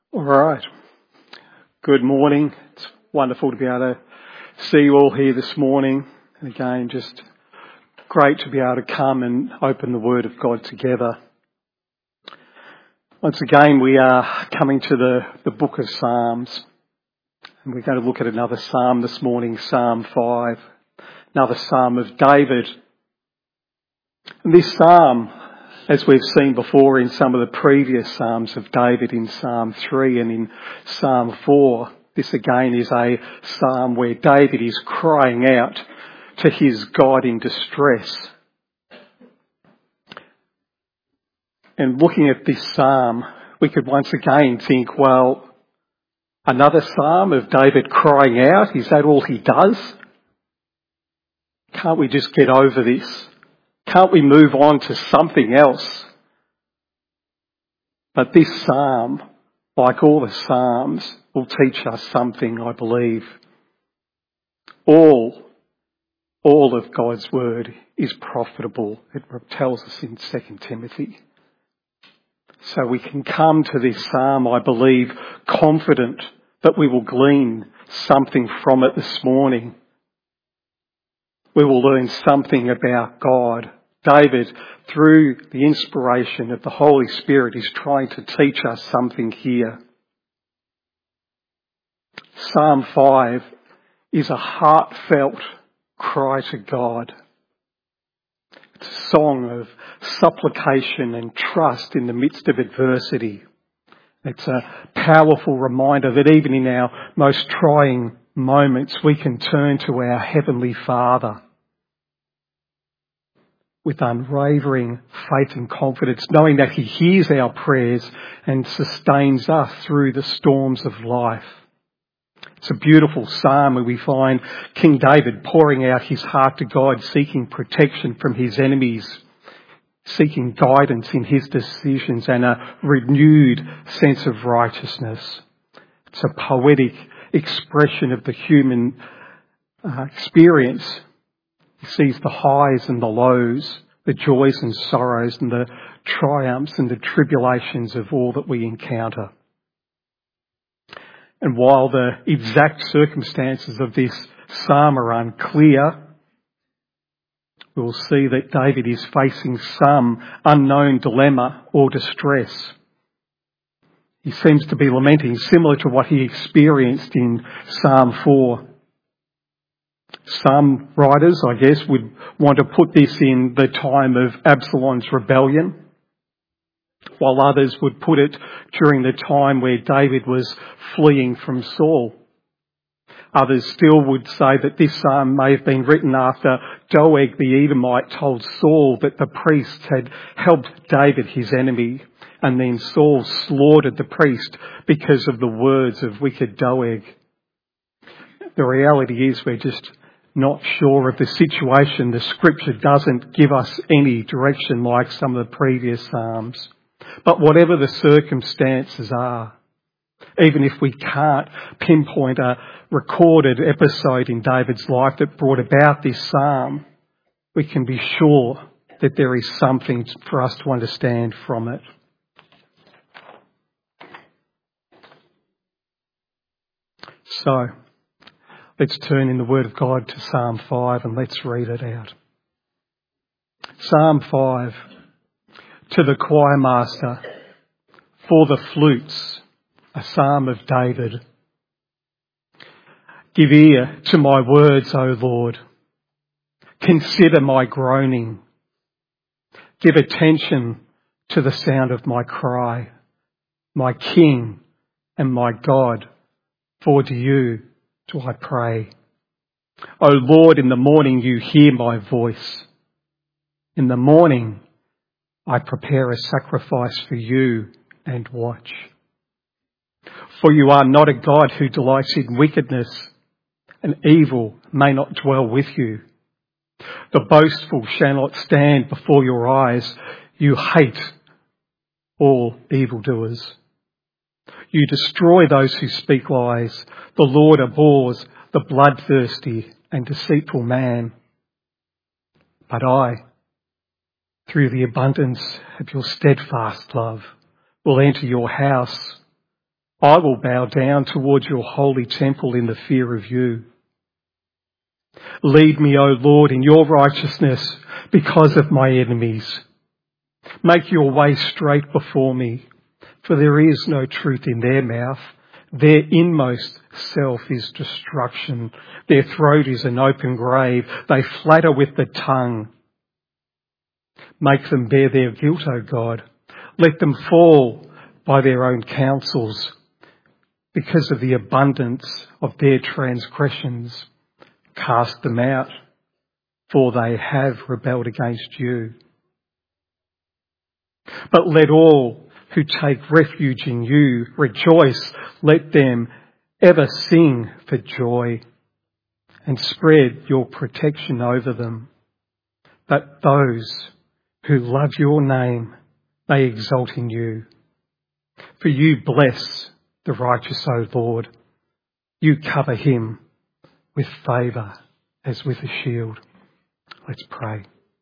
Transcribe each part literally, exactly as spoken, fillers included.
All right. Good morning. It's wonderful to be able to see you all here this morning. And again, just great to be able to come and open the Word of God together. Once again, we are coming to the, the book of Psalms. And we're going to look at another psalm this morning, Psalm five. Another psalm of David. And this psalm, as we've seen before in some of the previous Psalms of David in Psalm three and in Psalm four, this again is a psalm where David is crying out to his God in distress. And looking at this psalm, we could once again think, well, another psalm of David crying out, is that all he does? Can't we just get over this? Can't we move on to something else? But this psalm, like all the psalms, will teach us something, I believe. All, all of God's word is profitable. It tells us in Second Timothy. So we can come to this psalm, I believe, confident that we will glean something from it this morning. We will learn something about God. David, through the inspiration of the Holy Spirit, is trying to teach us something here. Psalm five is a heartfelt cry to God. It's a song of supplication and trust in the midst of adversity. It's a powerful reminder that even in our most trying moments, we can turn to our Heavenly Father with unwavering faith and confidence, knowing that He hears our prayers and sustains us through the storms of life. It's a beautiful psalm where we find King David pouring out his heart to God, seeking protection from his enemies, seeking guidance in his decisions and a renewed sense of righteousness. It's a poetic expression of the human uh, experience. He sees the highs and the lows, the joys and sorrows and the triumphs and the tribulations of all that we encounter. And while the exact circumstances of this psalm are unclear, we will see that David is facing some unknown dilemma or distress. He seems to be lamenting similar to what he experienced in Psalm four. Some writers, I guess, would want to put this in the time of Absalom's rebellion, while others would put it during the time where David was fleeing from Saul. Others still would say that this psalm may have been written after Doeg the Edomite told Saul that the priests had helped David, his enemy, and then Saul slaughtered the priest because of the words of wicked Doeg. The reality is we're just not sure of the situation. The scripture doesn't give us any direction like some of the previous psalms. But whatever the circumstances are, even if we can't pinpoint a recorded episode in David's life that brought about this psalm, we can be sure that there is something for us to understand from it. So, let's turn in the Word of God to Psalm five and let's read it out. Psalm five. To the choir master, for the flutes, a psalm of David. Give ear to my words, O Lord. Consider my groaning. Give attention to the sound of my cry, my King and my God, for to you do I pray. O Lord, in the morning you hear my voice. In the morning I prepare a sacrifice for you and watch. For you are not a God who delights in wickedness, and evil may not dwell with you. The boastful shall not stand before your eyes. You hate all evildoers. You destroy those who speak lies. The Lord abhors the bloodthirsty and deceitful man. But I, through the abundance of your steadfast love, will enter your house. I will bow down towards your holy temple in the fear of you. Lead me, O Lord, in your righteousness because of my enemies. Make your way straight before me, for there is no truth in their mouth. Their inmost self is destruction. Their throat is an open grave. They flatter with the tongue. Make them bear their guilt, O God. Let them fall by their own counsels because of the abundance of their transgressions. Cast them out, for they have rebelled against you. But let all who take refuge in you rejoice. Let them ever sing for joy and spread your protection over them. But those who love your name, they exult in you. For you bless the righteous, O Lord. You cover him with favour as with a shield. Let's pray.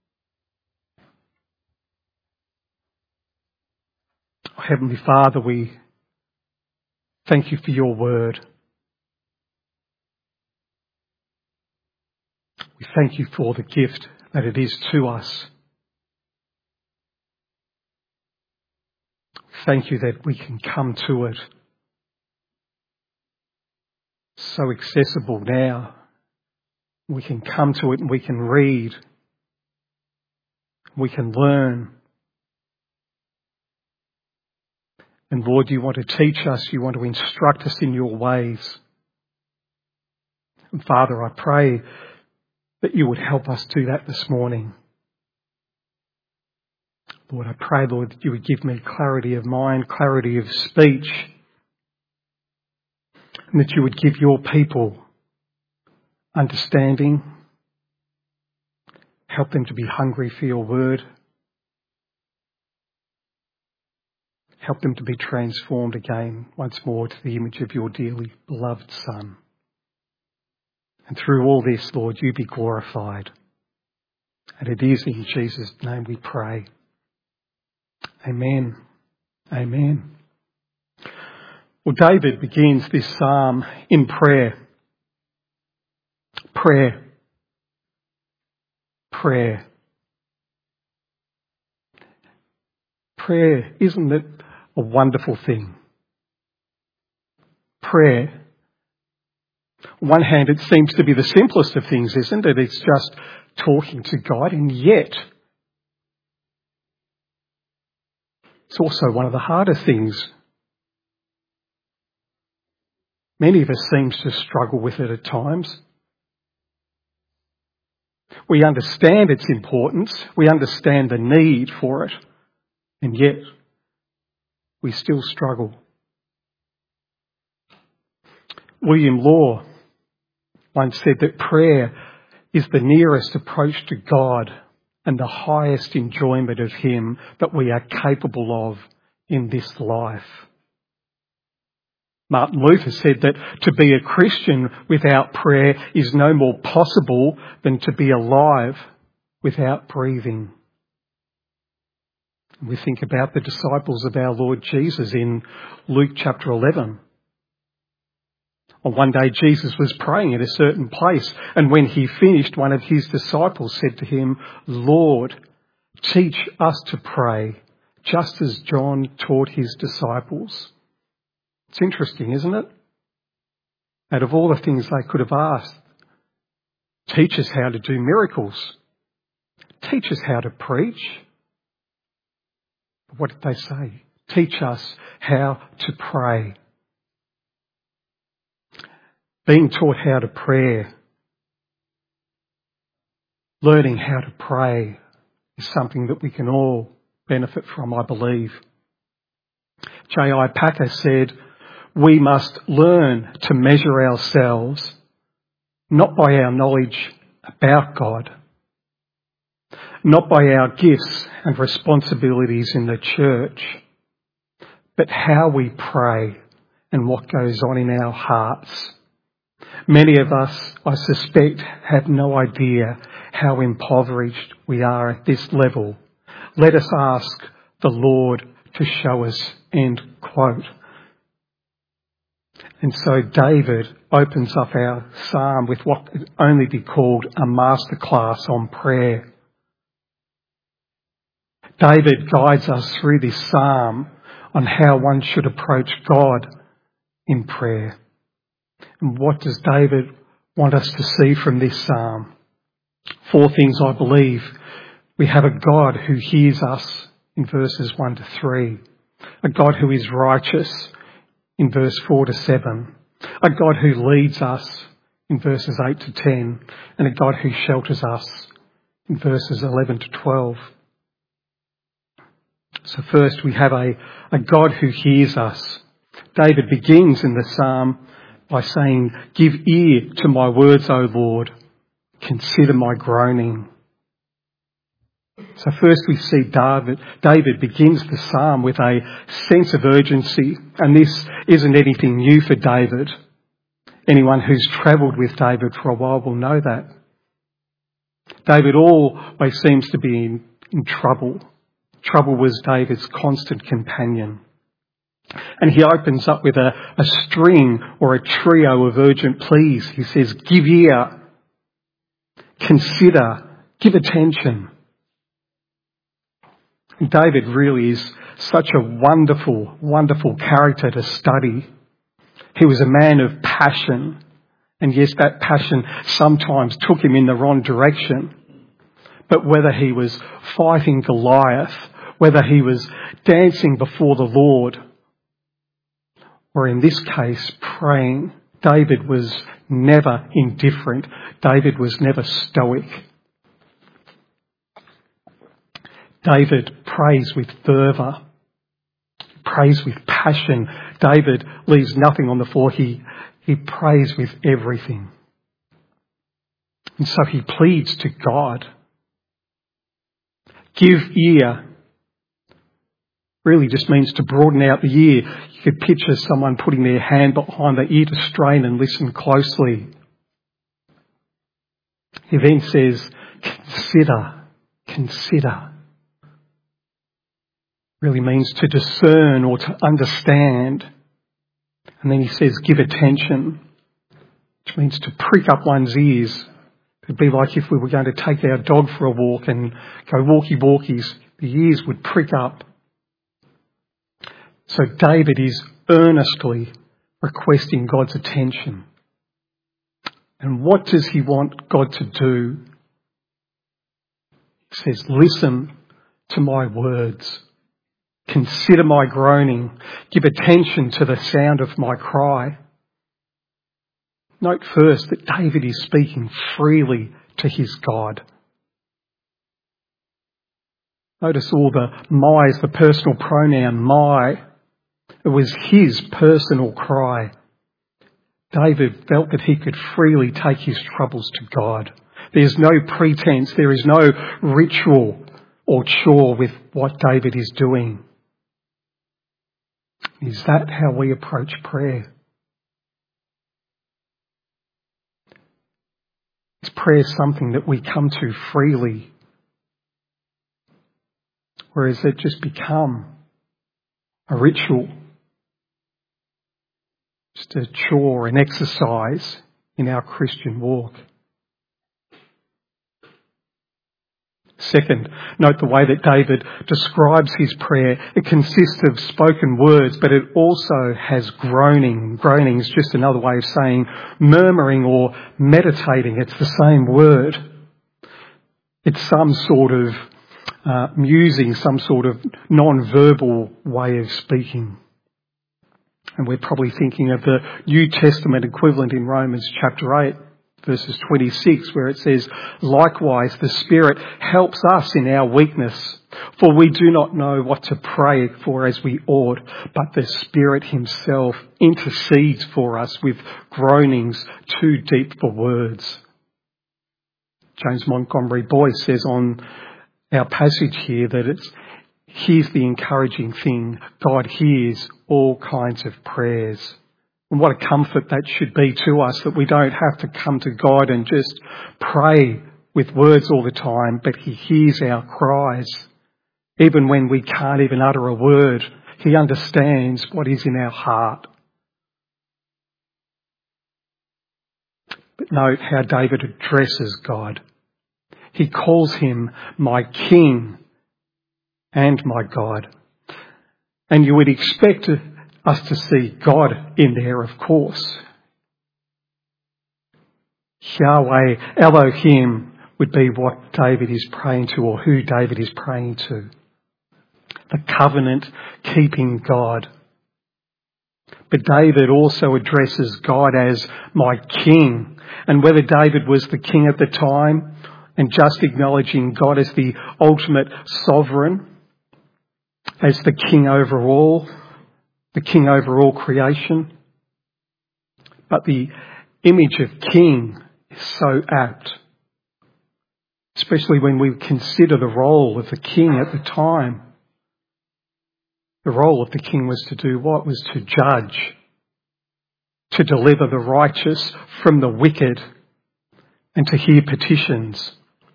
Oh, Heavenly Father, we thank you for your word. We thank you for the gift that it is to us. Thank you that we can come to it so accessible now. We can come to it and we can read. We can learn. And Lord, you want to teach us. You want to instruct us in your ways. And Father, I pray that you would help us do that this morning. Lord, I pray, Lord, that you would give me clarity of mind, clarity of speech, and that you would give your people understanding, help them to be hungry for your word, help them to be transformed again once more to the image of your dearly beloved Son. And through all this, Lord, you be glorified. And it is in Jesus' name we pray. Amen. Amen. Well, David begins this psalm in prayer. Prayer. Prayer. Prayer, isn't it a wonderful thing? Prayer. On one hand, it seems to be the simplest of things, isn't it? It's just talking to God, and yet it's also one of the harder things. Many of us seem to struggle with it at times. We understand its importance. We understand the need for it. And yet, we still struggle. William Law once said that prayer is the nearest approach to God and the highest enjoyment of him that we are capable of in this life. Martin Luther said that to be a Christian without prayer is no more possible than to be alive without breathing. We think about the disciples of our Lord Jesus in Luke chapter eleven. On one day Jesus was praying in a certain place, and when he finished, one of his disciples said to him, "Lord, teach us to pray, just as John taught his disciples." It's interesting, isn't it? Out of all the things they could have asked, teach us how to do miracles. Teach us how to preach. But what did they say? Teach us how to pray. Being taught how to pray, learning how to pray is something that we can all benefit from, I believe. J I Packer said, "We must learn to measure ourselves not by our knowledge about God, not by our gifts and responsibilities in the church, but how we pray and what goes on in our hearts. Many of us, I suspect, have no idea how impoverished we are at this level. Let us ask the Lord to show us," end quote. And so David opens up our psalm with what could only be called a masterclass on prayer. David guides us through this psalm on how one should approach God in prayer. And what does David want us to see from this psalm? Four things, I believe. We have a God who hears us in verses one to three. A God who is righteous in verse four to seven. A God who leads us in verses eight to ten. And a God who shelters us in verses eleven to twelve. So first we have a, a God who hears us. David begins in the psalm by saying, "Give ear to my words, O Lord. Consider my groaning." So first we see David, David begins the psalm with a sense of urgency, and this isn't anything new for David. Anyone who's travelled with David for a while will know that. David always seems to be in, in trouble. Trouble was David's constant companion. And he opens up with a, a string or a trio of urgent pleas. He says, "Give ear, consider, give attention." And David really is such a wonderful, wonderful character to study. He was a man of passion. And yes, that passion sometimes took him in the wrong direction. But whether he was fighting Goliath, whether he was dancing before the Lord, or in this case, praying, David was never indifferent. David was never stoic. David prays with fervour, prays with passion. David leaves nothing on the floor. He, he prays with everything. And so he pleads to God. Give ear really just means to broaden out the ear. You could picture someone putting their hand behind the ear to strain and listen closely. He then says, consider, consider. Really means to discern or to understand. And then he says, give attention, which means to prick up one's ears. It'd be like if we were going to take our dog for a walk and go walkie-walkies, the ears would prick up. So David is earnestly requesting God's attention. And what does he want God to do? He says, listen to my words. Consider my groaning. Give attention to the sound of my cry. Note first that David is speaking freely to his God. Notice all the my's, the personal pronoun my. It was his personal cry. David felt that he could freely take his troubles to God. There's no pretense, there is no ritual or chore with what David is doing. Is that how we approach prayer? Is prayer something that we come to freely? Or has it just become a ritual? Just a chore, an exercise in our Christian walk? Second, note the way that David describes his prayer. It consists of spoken words, but it also has groaning. Groaning is just another way of saying murmuring or meditating. It's the same word. It's some sort of uh, musing, some sort of non-verbal way of speaking. And we're probably thinking of the New Testament equivalent in Romans chapter eight. Verses twenty-six, where it says, likewise, the Spirit helps us in our weakness, for we do not know what to pray for as we ought, but the Spirit himself intercedes for us with groanings too deep for words. James Montgomery Boyce says on our passage here that it's, here's the encouraging thing, God hears all kinds of prayers. And what a comfort that should be to us, that we don't have to come to God and just pray with words all the time, but he hears our cries. Even when we can't even utter a word, he understands what is in our heart. But note how David addresses God. He calls him my King and my God. And you would expect us to see God in there, of course. Yahweh, Elohim would be what David is praying to, or who David is praying to. The covenant-keeping God. But David also addresses God as my King. And whether David was the king at the time and just acknowledging God as the ultimate sovereign, as the king over all, the king over all creation. But the image of king is so apt, especially when we consider the role of the king at the time. The role of the king was to do what? Was to judge, to deliver the righteous from the wicked, and to hear petitions.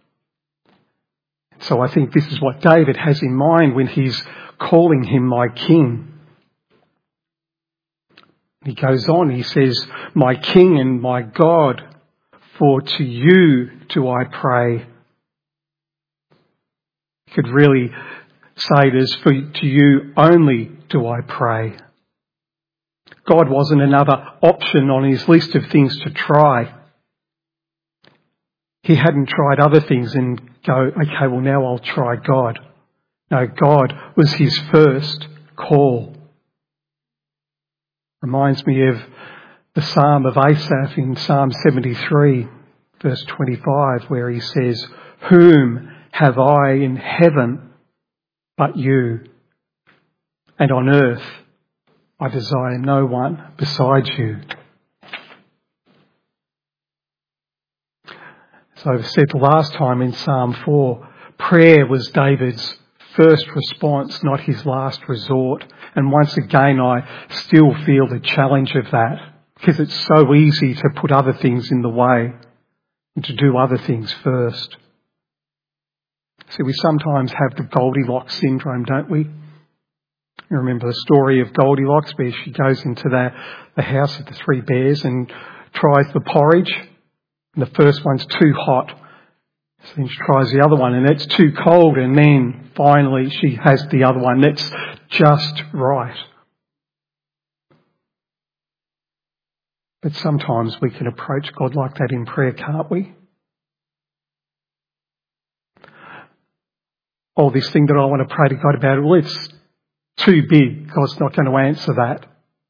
So I think this is what David has in mind when he's calling him my king. He goes on, he says, my King and my God, for to you do I pray. You could really say it as, for to you only do I pray. God wasn't another option on his list of things to try. He hadn't tried other things and go, okay, well now I'll try God. No, God was his first call. Reminds me of the Psalm of Asaph in Psalm seventy-three, verse twenty-five, where he says, whom have I in heaven but you? And on earth I desire no one besides you. So I've said last time in Psalm four, prayer was David's first response, not his last resort. And once again, I still feel the challenge of that, because it's so easy to put other things in the way and to do other things first. See, we sometimes have the Goldilocks syndrome, don't we? You remember the story of Goldilocks, where she goes into the, the house of the three bears and tries the porridge. And the first one's too hot. So then she tries the other one and it's too cold, and then finally she has the other one that's just right. But sometimes we can approach God like that in prayer, can't we? Oh, this thing that I want to pray to God about, well, it's too big. God's not going to answer that.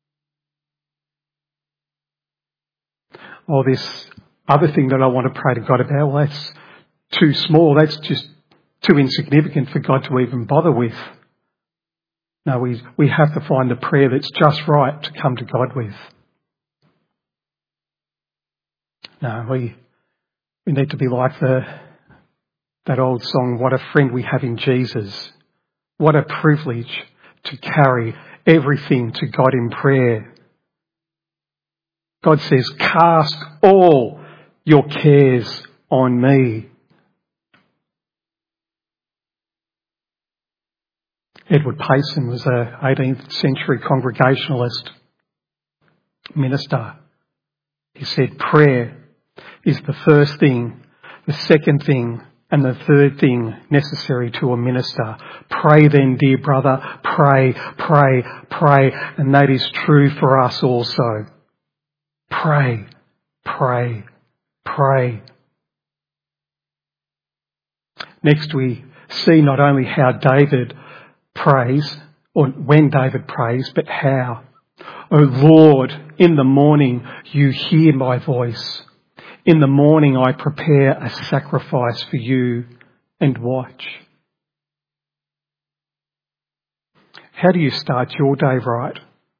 Oh, this other thing that I want to pray to God about, well, that's too small. That's just too insignificant for God to even bother with. No, we we have to find the prayer that's just right to come to God with. No, we we need to be like the that old song, what a friend we have in Jesus. What a privilege to carry everything to God in prayer. God says, cast all your cares on me. Edward Payson was an eighteenth century Congregationalist minister. He said, prayer is the first thing, the second thing, and the third thing necessary to a minister. Pray then, dear brother, pray, pray, pray. And that is true for us also. Pray, pray, pray. Next we see not only how David prays, or when David prays, but how. O Lord, in the morning you hear my voice. In the morning I prepare a sacrifice for you and watch. How do you start your day right?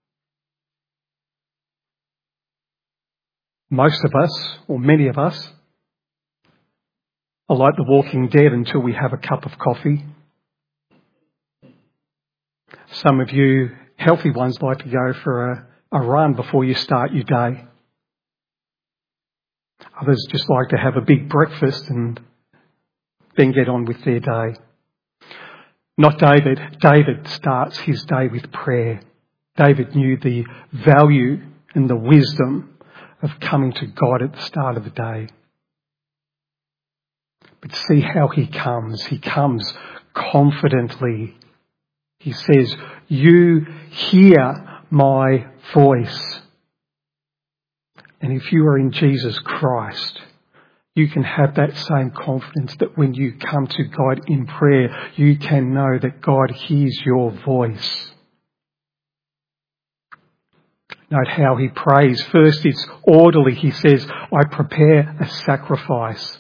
Most of us, or many of us, are like the Walking Dead until we have a cup of coffee. Some of you healthy ones like to go for a, a run before you start your day. Others just like to have a big breakfast and then get on with their day. Not David. David starts his day with prayer. David knew the value and the wisdom of coming to God at the start of the day. But see how he comes. He comes confidently. He says, you hear my voice. And if you are in Jesus Christ, you can have that same confidence that when you come to God in prayer, you can know that God hears your voice. Note how he prays. First, it's orderly. He says, I prepare a sacrifice.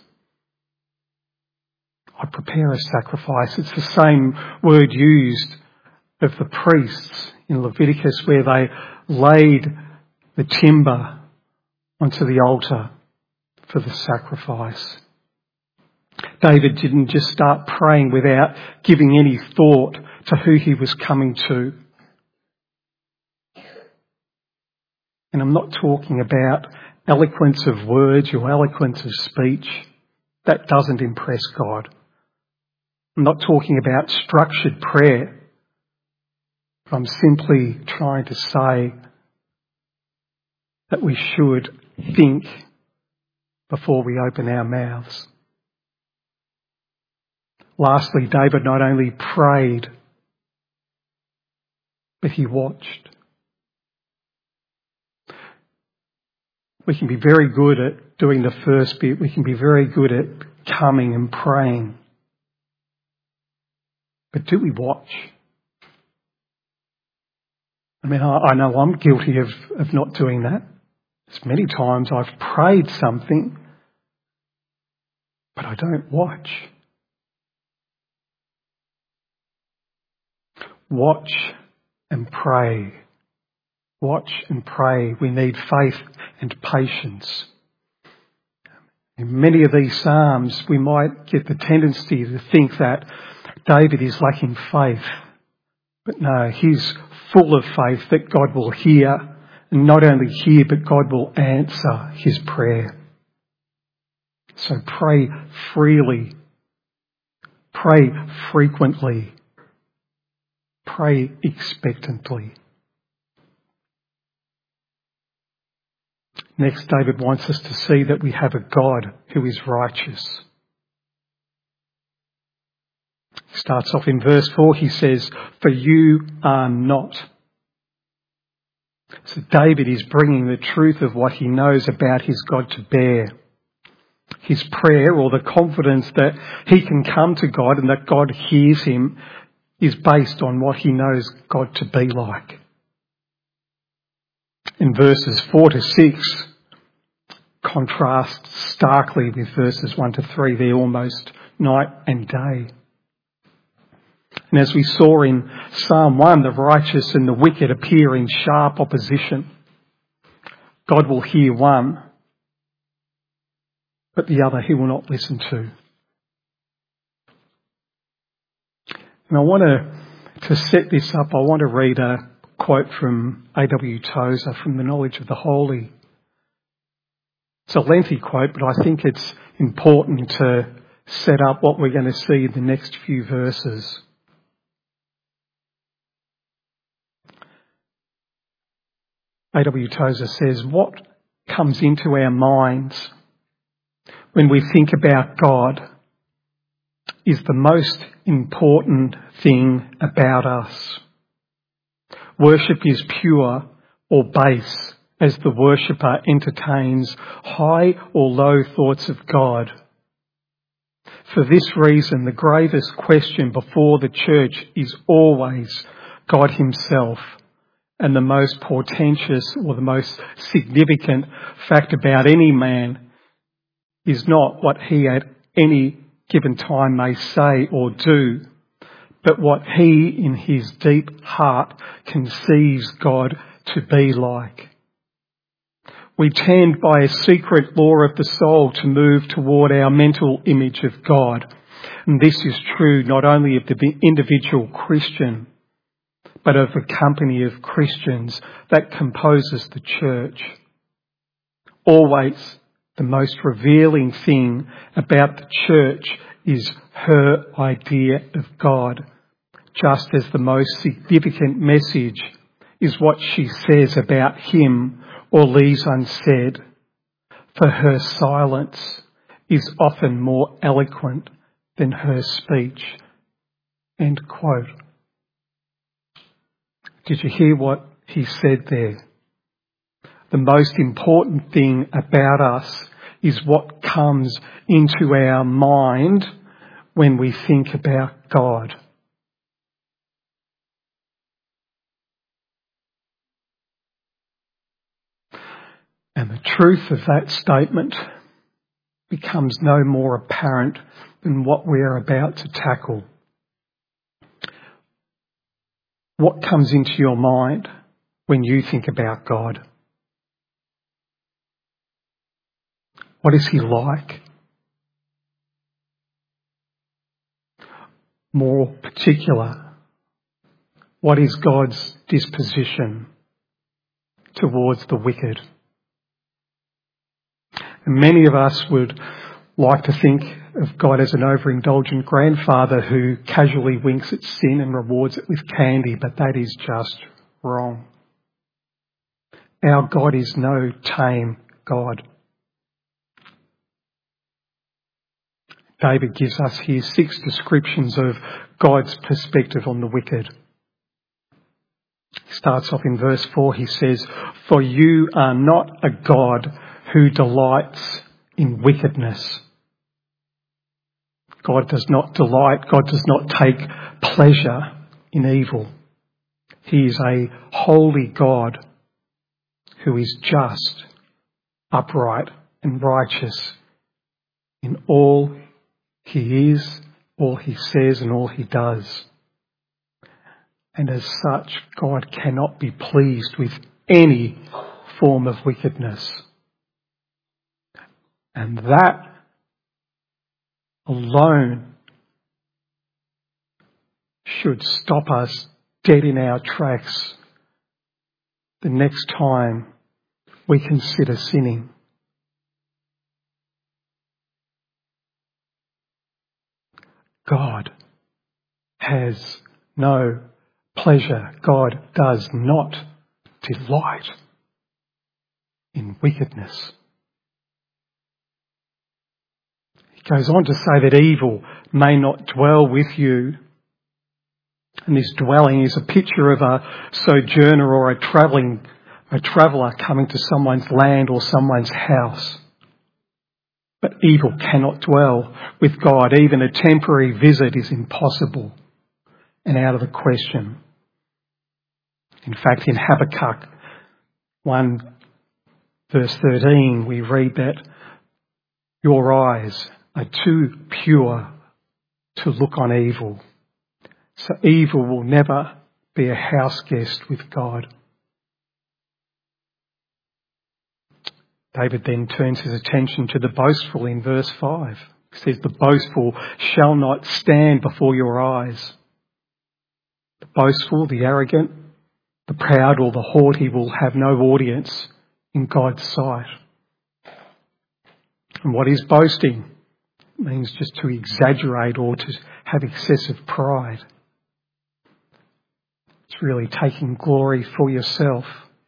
I prepare a sacrifice. It's the same word used of the priests in Leviticus where they laid the timber onto the altar for the sacrifice. David didn't just start praying without giving any thought to who he was coming to. And I'm not talking about eloquence of words or eloquence of speech. That doesn't impress God. I'm not talking about structured prayer. I'm simply trying to say that we should think before we open our mouths. Lastly, David not only prayed, but he watched. We can be very good at doing the first bit. We can be very good at coming and praying. But do we watch? I mean, I, I know I'm guilty of, of not doing that. As many times I've prayed something, but I don't watch. Watch and pray. Watch and pray. We need faith and patience. In many of these Psalms, we might get the tendency to think that David is lacking faith. But no, he's full of faith that God will hear, and not only hear, but God will answer his prayer. So pray freely. Pray frequently. Pray expectantly. Next, David wants us to see that we have a God who is righteous. He starts off in verse four, he says, for you are not. So David is bringing the truth of what he knows about his God to bear. His prayer, or the confidence that he can come to God and that God hears him, is based on what he knows God to be like. In verses four to six, contrast starkly with verses one to three. They're almost night and day. And as we saw in Psalm one, the righteous and the wicked appear in sharp opposition. God will hear one, but the other he will not listen to. And I want to, to set this up, I want to read a quote from A W Tozer from The Knowledge of the Holy. It's a lengthy quote, but I think it's important to set up what we're going to see in the next few verses. A W Tozer says, what comes into our minds when we think about God is the most important thing about us. Worship is pure or base as the worshipper entertains high or low thoughts of God. For this reason, the gravest question before the church is always God himself, and the most portentous or the most significant fact about any man is not what he at any given time may say or do, but what he in his deep heart conceives God to be like. We tend by a secret law of the soul to move toward our mental image of God. And this is true not only of the individual Christian, but of the company of Christians that composes the church. Always the most revealing thing about the church is her idea of God, just as the most significant message is what she says about him or leaves unsaid. for her silence is often more eloquent than her speech. End quote. Did you hear what he said there? The most important thing about us is what comes into our mind when we think about God. And the truth of that statement becomes no more apparent than what we're about to tackle. What comes into your mind when you think about God? What is he like? More particular, what is God's disposition towards the wicked? And many of us would like to think of God as an overindulgent grandfather who casually winks at sin and rewards it with candy, but that is just wrong. Our God is no tame God. David gives us here six descriptions of God's perspective on the wicked. He starts off in verse four, he says, "For you are not a God who delights in wickedness." God does not delight, God does not take pleasure in evil. He is a holy God who is just, upright and righteous in all he is, all he says and all he does. And as such, God cannot be pleased with any form of wickedness. And that alone should stop us dead in our tracks the next time we consider sinning. God has no pleasure. God does not delight in wickedness. He goes on to say that evil may not dwell with you. And this dwelling is a picture of a sojourner or a travelling, a traveller coming to someone's land or someone's house. But evil cannot dwell with God. Even a temporary visit is impossible and out of the question. In fact, in Habakkuk one verse thirteen, we read that your eyes are too pure to look on evil. So evil will never be a house guest with God. David then turns his attention to the boastful in verse five. He says, the boastful shall not stand before your eyes. The boastful, the arrogant, the proud or the haughty will have no audience in God's sight. And what is boasting? It means just to exaggerate or to have excessive pride. It's really taking glory for yourself.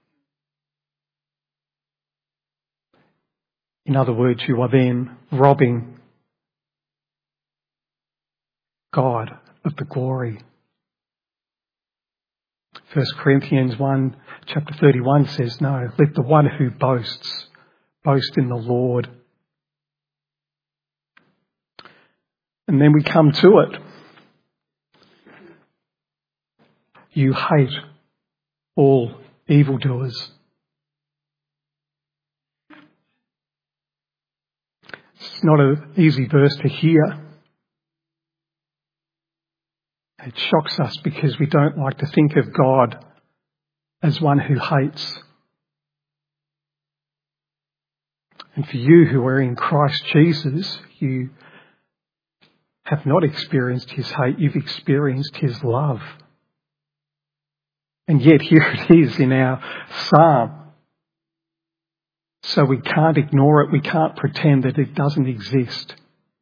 In other words, you are then robbing God of the glory. First Corinthians one, chapter thirty-one says, no, let the one who boasts, boast in the Lord. And then we come to it. You hate all evildoers. It's not an easy verse to hear. It shocks us because we don't like to think of God as one who hates. And for you who are in Christ Jesus, you have not experienced his hate, you've experienced his love. And yet here it is in our psalm. So we can't ignore it, we can't pretend that it doesn't exist.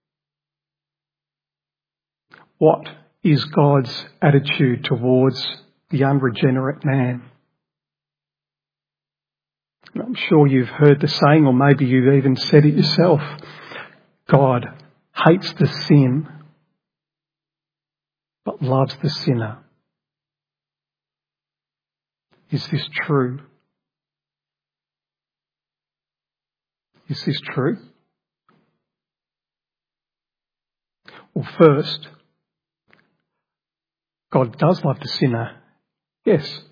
What is God's attitude towards the unregenerate man? And I'm sure you've heard the saying, or maybe you've even said it yourself. God hates the sin, but loves the sinner. Is this true? Is this true? Well, first, God does love the sinner. Yes.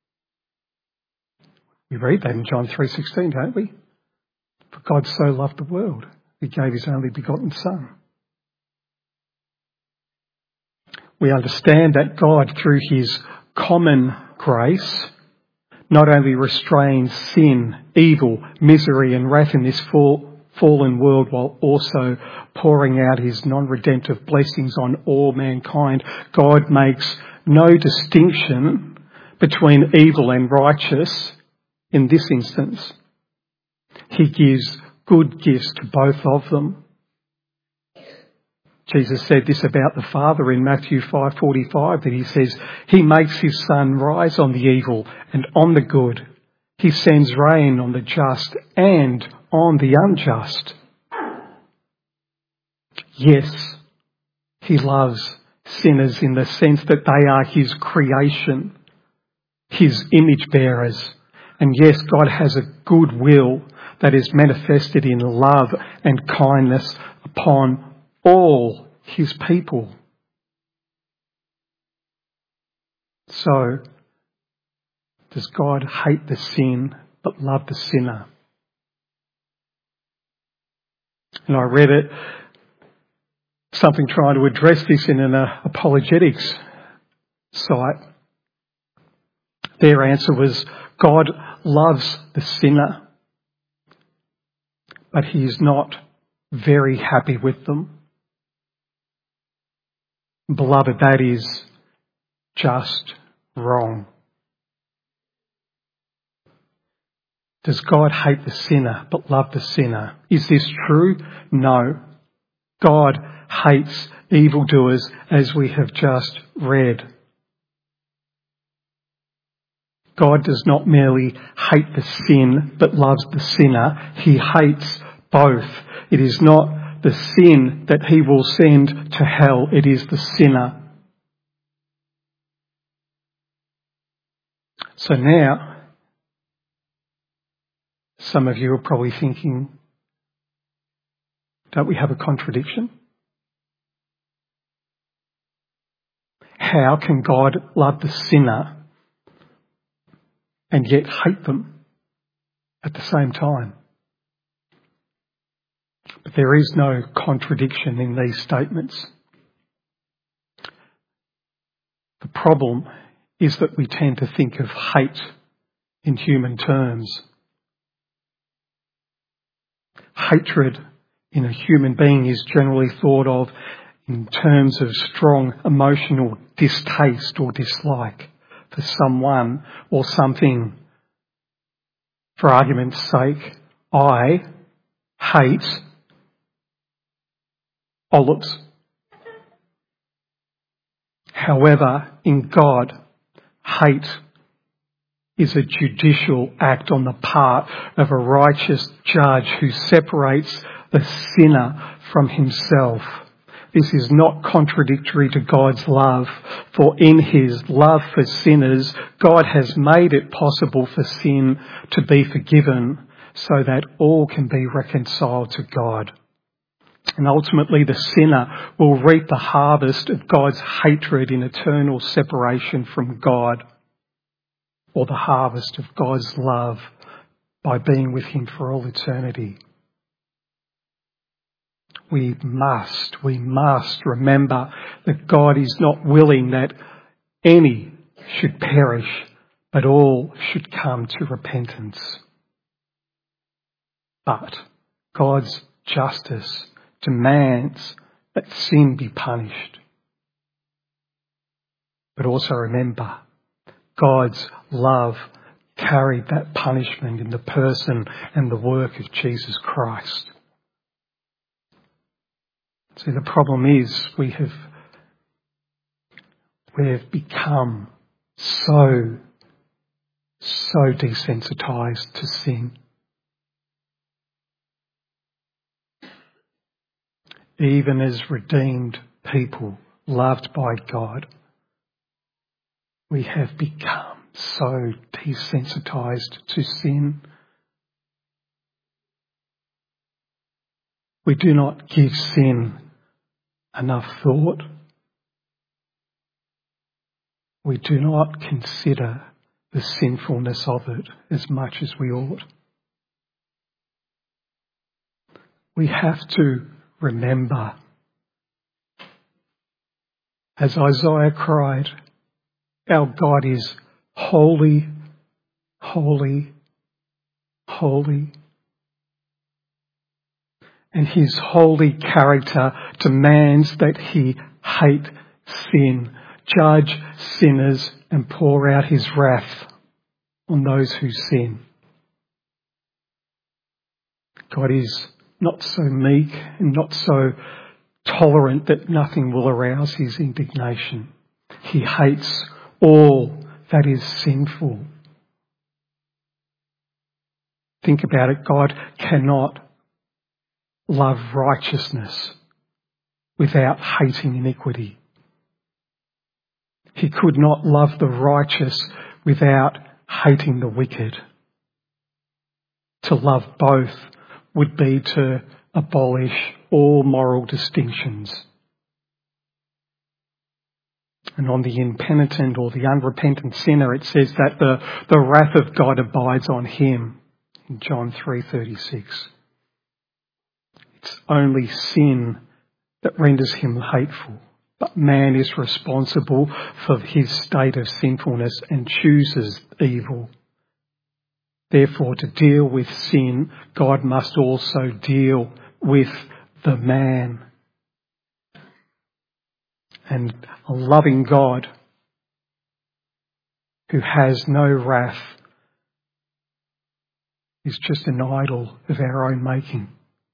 We read that in John three sixteen, don't we? For God so loved the world, he gave his only begotten Son. We understand that God, through his common grace, not only restrains sin, evil, misery and wrath in this fall, fallen world, while also pouring out his non-redemptive blessings on all mankind. God makes no distinction between evil and righteous in this instance. He gives good gifts to both of them. Jesus said this about the Father in Matthew five forty-five, that he says, he makes his sun rise on the evil and on the good. He sends rain on the just and on the unjust. Yes, he loves sinners in the sense that they are his creation, his image bearers. And yes, God has a good will that is manifested in love and kindness upon all his people. So, does God hate the sin but love the sinner? And I read it, something trying to address this in an uh, apologetics site. Their answer was, God loves the sinner, but he is not very happy with them. Beloved, that is just wrong. Does God hate the sinner but love the sinner? Is this true? No. God hates evildoers, as we have just read. God does not merely hate the sin but loves the sinner. He hates both. It is not the sin that he will send to hell. It is the sinner. So now, some of you are probably thinking, don't we have a contradiction? How can God love the sinner and yet hate them at the same time? But there is no contradiction in these statements. The problem is that we tend to think of hate in human terms. Hatred in a human being is generally thought of in terms of strong emotional distaste or dislike for someone or something. For argument's sake, I hate olives. However, in God, hate is a judicial act on the part of a righteous judge who separates the sinner from himself. This is not contradictory to God's love, for in his love for sinners, God has made it possible for sin to be forgiven so that all can be reconciled to God. And ultimately the sinner will reap the harvest of God's hatred in eternal separation from God, or the harvest of God's love by being with him for all eternity. We must, we must remember that God is not willing that any should perish, but all should come to repentance. But God's justice demands that sin be punished. But also remember, God's love carried that punishment in the person and the work of Jesus Christ. See, the problem is we have we have become so so desensitized to sin. Even as redeemed people, loved by God, we have become so desensitized to sin. We do not give sin enough thought. We do not consider the sinfulness of it as much as we ought. We have to remember, as Isaiah cried, our God is holy, holy, holy. And his holy character demands that he hate sin, judge sinners and pour out his wrath on those who sin. God is not so meek and not so tolerant that nothing will arouse his indignation. He hates all that is sinful. Think about it. God cannot love righteousness without hating iniquity. He could not love the righteous without hating the wicked. To love both would be to abolish all moral distinctions. And on the impenitent or the unrepentant sinner, it says that the, the wrath of God abides on him in John three thirty-six. It's only sin that renders him hateful. But man is responsible for his state of sinfulness and chooses evil. Therefore, to deal with sin, God must also deal with the man. And a loving God who has no wrath is just an idol of our own making.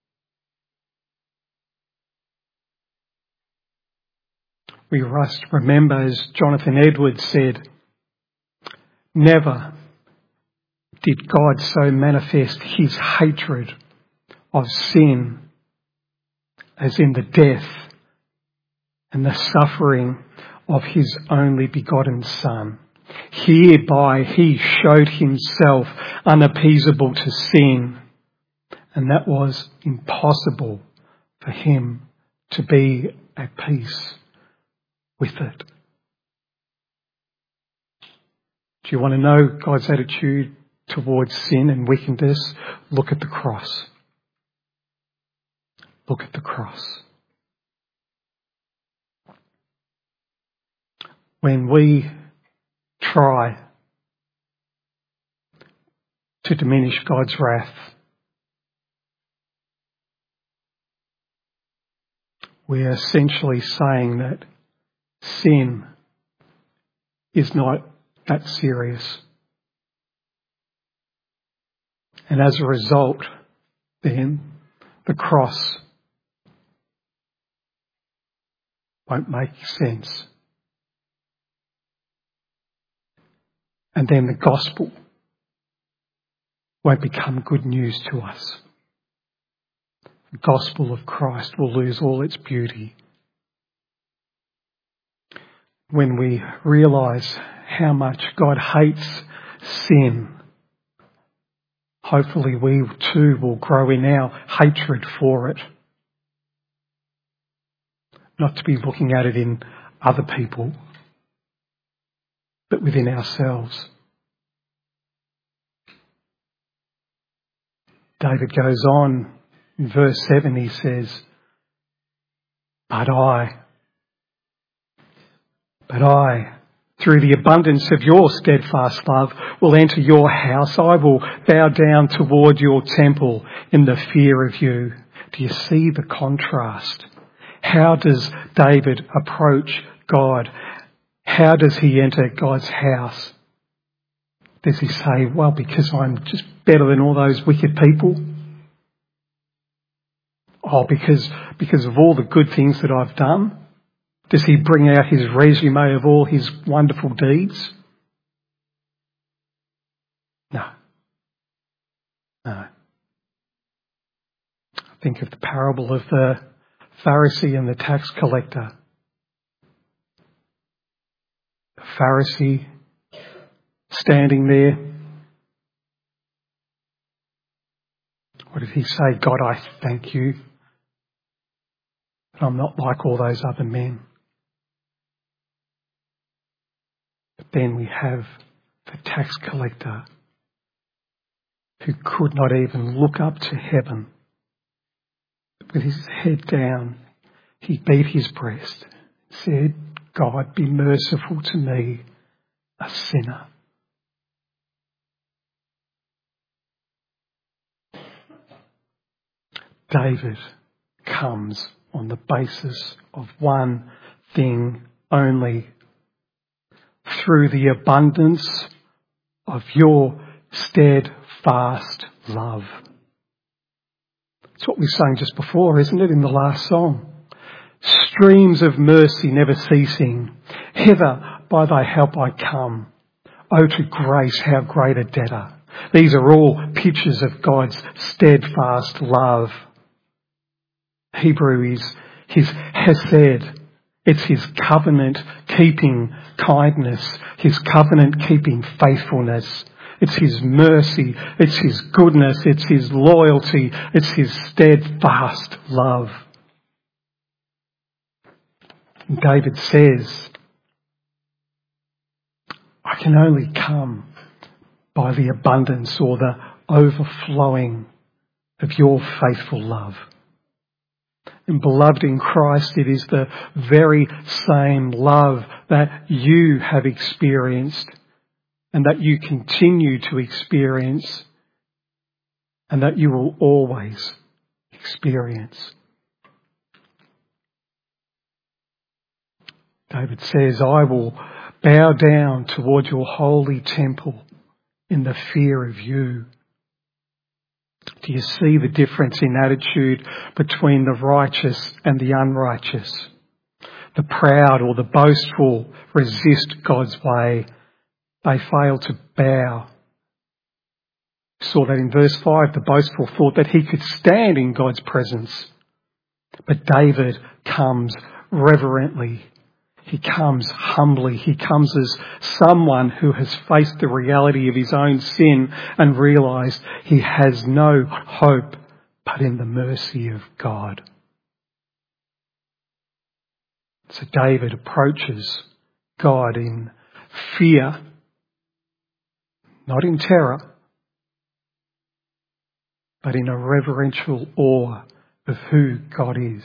We must remember, as Jonathan Edwards said, never did God so manifest his hatred of sin as in the death and the suffering of his only begotten Son. Hereby he showed himself unappeasable to sin, and that was impossible for him to be at peace with it. Do you want to know God's attitude towards sin and wickedness? Look at the cross. Look at the cross. When we try to diminish God's wrath, we are essentially saying that sin is not that serious. And as a result, then, the cross won't make sense. And then the gospel won't become good news to us. The gospel of Christ will lose all its beauty. When we realise how much God hates sin, hopefully we too will grow in our hatred for it. Not to be looking at it in other people, but within ourselves. David goes on in verse seven, he says, But I, but I, through the abundance of your steadfast love, will enter your house. I will bow down toward your temple in the fear of you. Do you see the contrast? How does David approach God? How does he enter God's house? Does he say, well, because I'm just better than all those wicked people? Oh, because, because of all the good things that I've done? Does he bring out his resume of all his wonderful deeds? No. Think of the parable of the Pharisee and the tax collector. The Pharisee standing there. What did he say? God, I thank you that I'm not like all those other men. But then we have the tax collector who could not even look up to heaven. With his head down, he beat his breast and said, God, be merciful to me, a sinner. David comes on the basis of one thing only. Through the abundance of your steadfast love. It's what we sang just before, isn't it, in the last song? Streams of mercy never ceasing. Hither by thy help I come. Oh, to grace, how great a debtor. These are all pictures of God's steadfast love. Hebrew is his hesed. It's his covenant-keeping kindness, his covenant-keeping faithfulness. It's his mercy, it's his goodness, it's his loyalty, it's his steadfast love. And David says, I can only come by the abundance or the overflowing of your faithful love. And beloved in Christ, it is the very same love that you have experienced and that you continue to experience and that you will always experience. David says, I will bow down toward your holy temple in the fear of you. Do you see the difference in attitude between the righteous and the unrighteous? The proud or the boastful resist God's way. They fail to bow. We saw that in verse five. The boastful thought that he could stand in God's presence. But David comes reverently. He comes humbly. He comes as someone who has faced the reality of his own sin and realised he has no hope but in the mercy of God. So David approaches God in fear, not in terror, but in a reverential awe of who God is.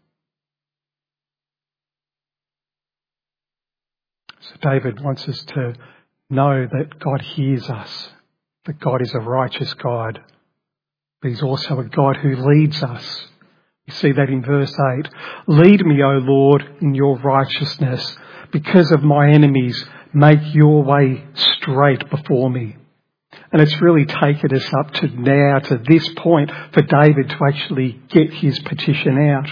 So David wants us to know that God hears us, that God is a righteous God, but he's also a God who leads us. You see that in verse eight. Lead me, O Lord, in your righteousness. Because of my enemies, make your way straight before me. And it's really taken us up to now, to this point, for David to actually get his petition out.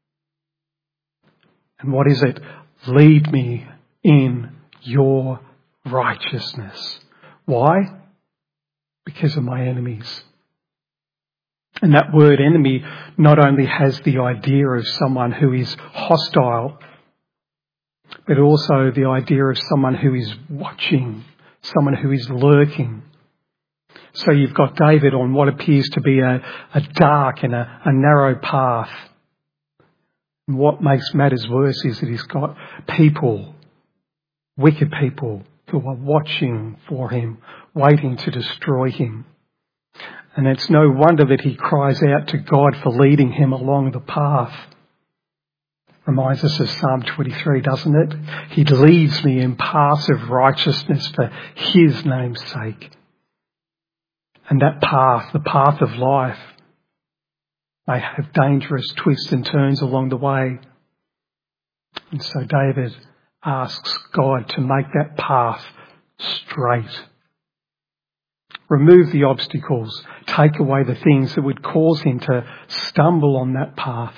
And what is it? Lead me in your righteousness. Why? Because of my enemies. And that word enemy not only has the idea of someone who is hostile, but also the idea of someone who is watching, someone who is lurking. So you've got David on what appears to be a, a dark and a, a narrow path. And what makes matters worse is that he's got people, wicked people, who are watching for him, waiting to destroy him. And it's no wonder that he cries out to God for leading him along the path. Reminds us of Psalm twenty-three, doesn't it? He leads me in paths of righteousness for his name's sake. And that path, the path of life, may have dangerous twists and turns along the way. And so David asks God to make that path straight. Remove the obstacles. Take away the things that would cause him to stumble on that path.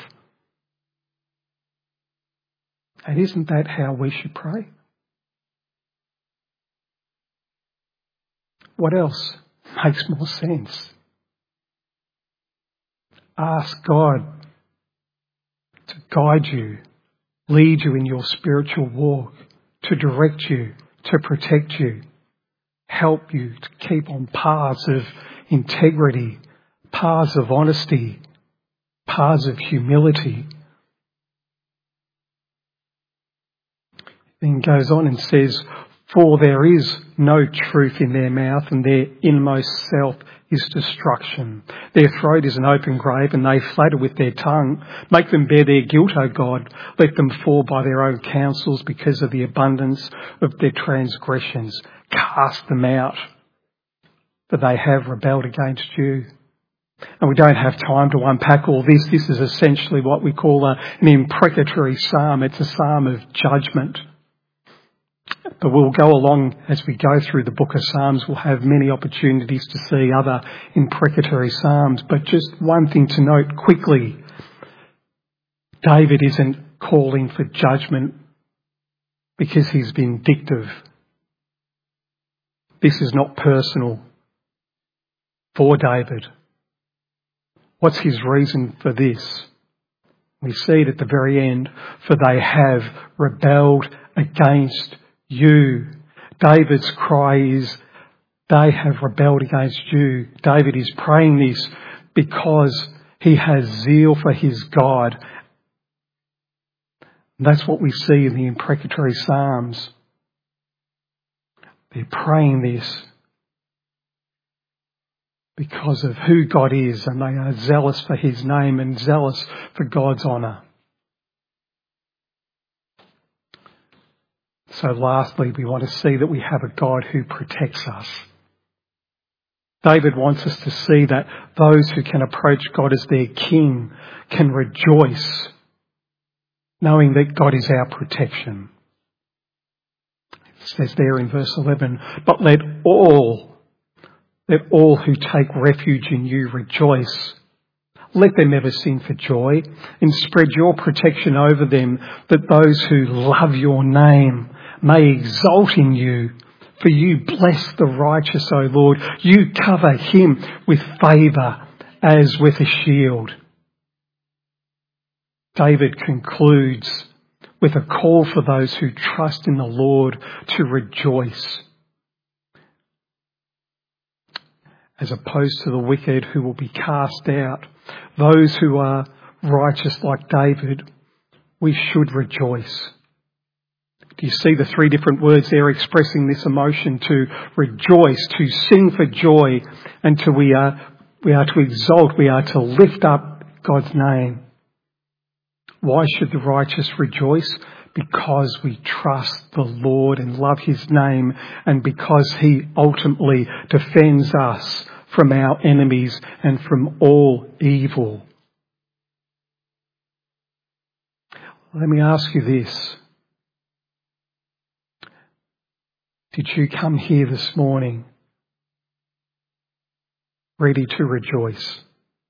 And isn't that how we should pray? What else makes more sense? Ask God to guide you, lead you in your spiritual walk, to direct you, to protect you, help you to keep on paths of integrity, paths of honesty, paths of humility. Then goes on and says, for there is no truth in their mouth, and their inmost self is destruction. Their throat is an open grave, and they flatter with their tongue. Make them bear their guilt, O God. Let them fall by their own counsels because of the abundance of their transgressions. Cast them out, for they have rebelled against you. And we don't have time to unpack all this. This is essentially what we call a, an imprecatory psalm. It's a psalm of judgment. But we'll go along as we go through the book of Psalms. We'll have many opportunities to see other imprecatory psalms. But just one thing to note quickly. David isn't calling for judgment because he's vindictive. This is not personal for David. What's his reason for this? We see it at the very end. For they have rebelled against you. David's cry is, they have rebelled against you. David is praying this because he has zeal for his God. And that's what we see in the imprecatory Psalms. They're praying this because of who God is, and they are zealous for his name and zealous for God's honour. So lastly, we want to see that we have a God who protects us. David wants us to see that those who can approach God as their King can rejoice, knowing that God is our protection. It says there in verse eleven, but let all, let all who take refuge in you rejoice. Let them ever sing for joy, and spread your protection over them, that those who love your name may exult in you. For you bless the righteous, O Lord. You cover him with favour as with a shield. David concludes with a call for those who trust in the Lord to rejoice, as opposed to the wicked who will be cast out. Those who are righteous like David, we should rejoice. Do you see the three different words there expressing this emotion? To rejoice, to sing for joy, and to we are we are to exalt, we are to lift up God's name. Why should the righteous rejoice? Because we trust the Lord and love his name, and because he ultimately defends us from our enemies and from all evil. Let me ask you this. Did you come here this morning ready to rejoice?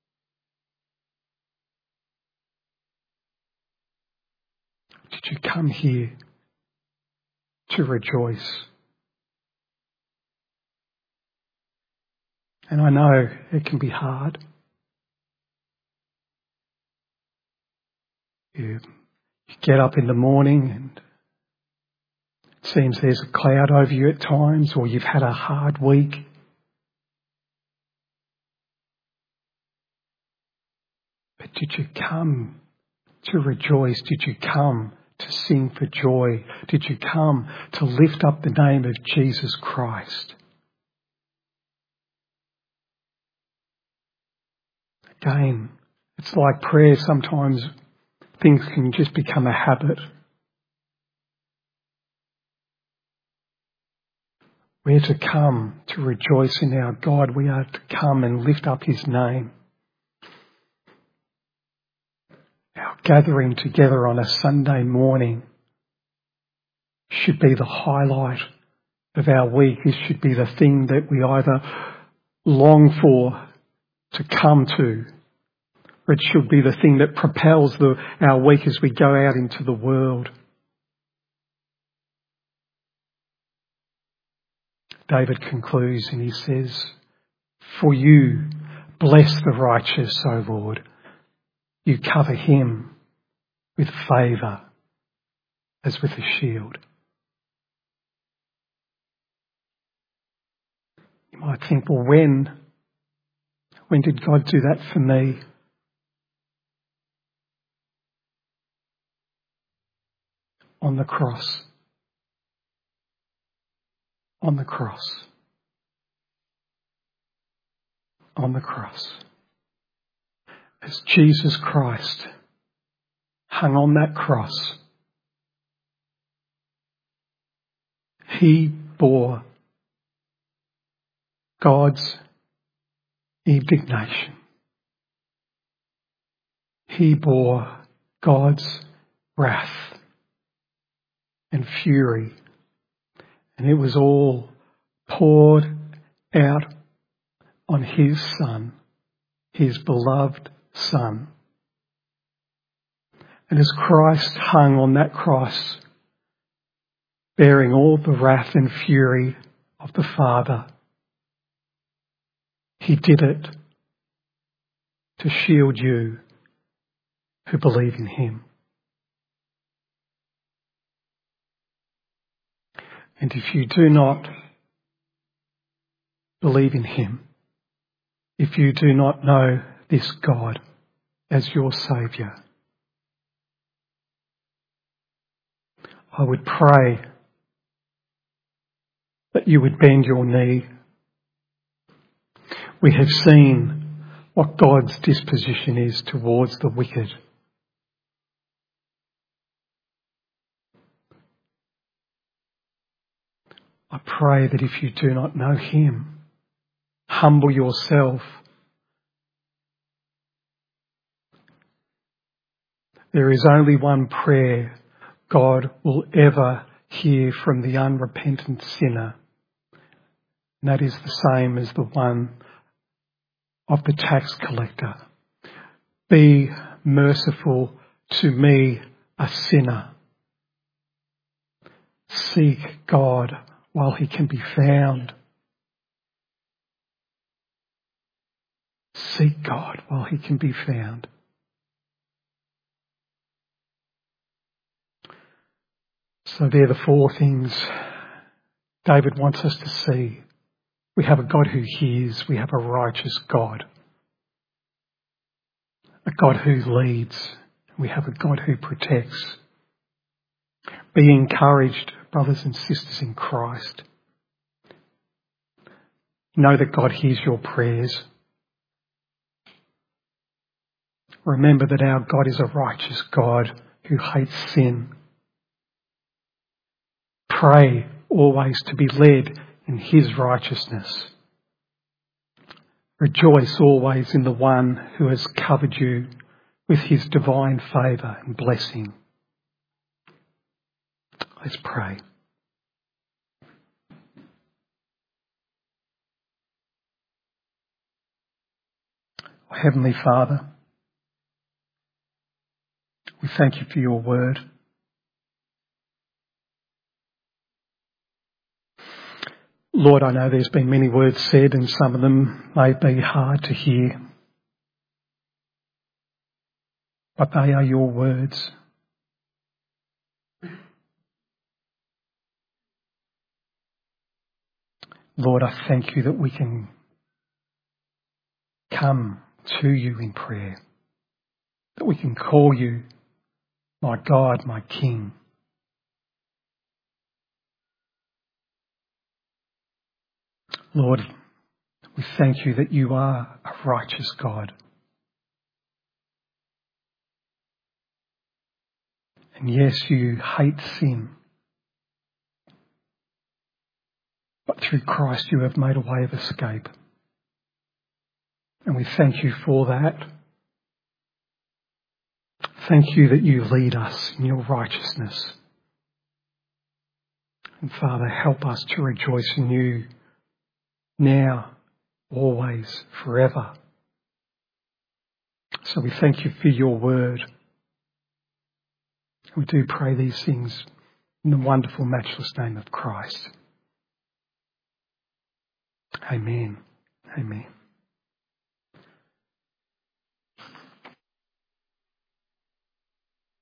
Did you come here to rejoice? And I know it can be hard. You, you get up in the morning and it seems there's a cloud over you at times, or you've had a hard week. But did you come to rejoice? Did you come to sing for joy? Did you come to lift up the name of Jesus Christ? Again, it's like prayer. Sometimes things can just become a habit. We're to come to rejoice in our God. We are to come and lift up his name. Our gathering together on a Sunday morning should be the highlight of our week. This should be the thing that we either long for to come to, or it should be the thing that propels the, our week as we go out into the world. David concludes and he says, for you bless the righteous, O Lord. you cover him with favour as with a shield. You might think, well, when? When did God do that for me? On the cross. On the cross. On the cross. As Jesus Christ hung on that cross, he bore God's indignation. He bore God's wrath and fury, and it was all poured out on his Son, his beloved Son. And as Christ hung on that cross, bearing all the wrath and fury of the Father, he did it to shield you who believe in him. And if you do not believe in him, if you do not know this God as your Saviour, I would pray that you would bend your knee. We have seen what God's disposition is towards the wicked. I pray that if you do not know him, humble yourself. There is only one prayer God will ever hear from the unrepentant sinner, and that is the same as the one of the tax collector. Be merciful to me, a sinner. Seek God while he can be found. Seek God while he can be found. So they're the four things David wants us to see. We have a God who hears. We have a righteous God. A God who leads. We have a God who protects. Be encouraged, brothers and sisters in Christ. Know that God hears your prayers. Remember that our God is a righteous God who hates sin. Pray always to be led in his righteousness. Rejoice always in the one who has covered you with his divine favour and blessing. Let's pray. Oh, Heavenly Father, we thank you for your word. Lord, I know there's been many words said and some of them may be hard to hear, but they are your words. Lord, I thank you that we can come to you in prayer, that we can call you my God, my King. Lord, we thank you that you are a righteous God. And yes, you hate sin. But through Christ you have made a way of escape. And we thank you for that. Thank you that you lead us in your righteousness. And Father, help us to rejoice in you now, always, forever. So we thank you for your word. We do pray these things in the wonderful, matchless name of Christ. Amen. Amen.